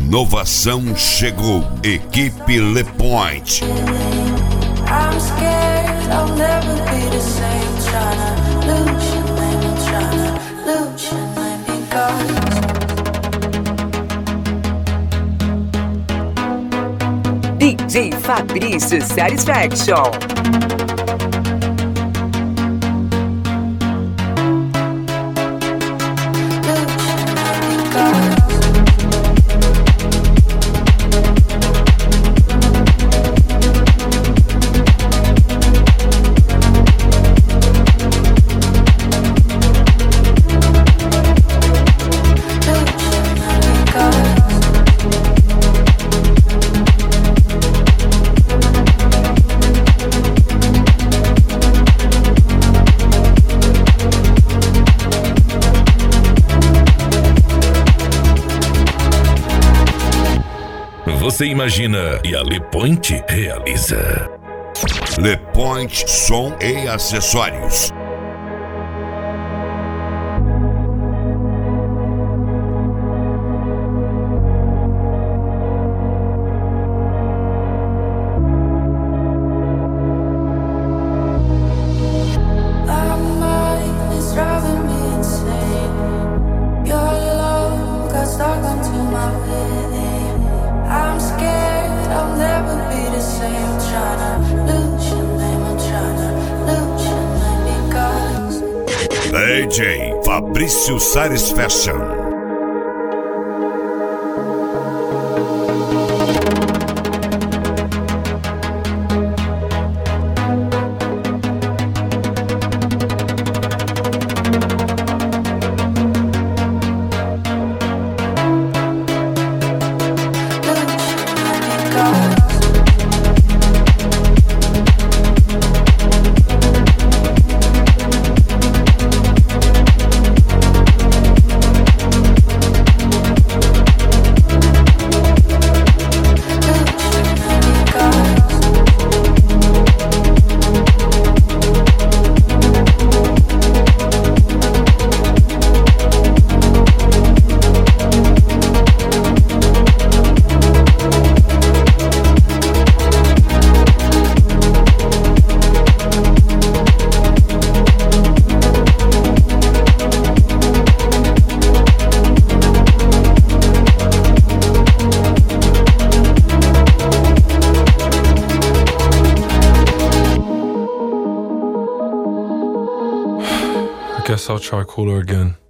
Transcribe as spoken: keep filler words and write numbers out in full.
inovação chegou. Equipe Le Point. I'm scared I'll never be the same. Tryna lose your name, I'm tryna lose your name because D J Fabrício Satisfaction. Você imagina e a Le Point realiza. Le Point Som e Acessórios. D J Fabrício Satisfaction. Guess I'll try cooler again.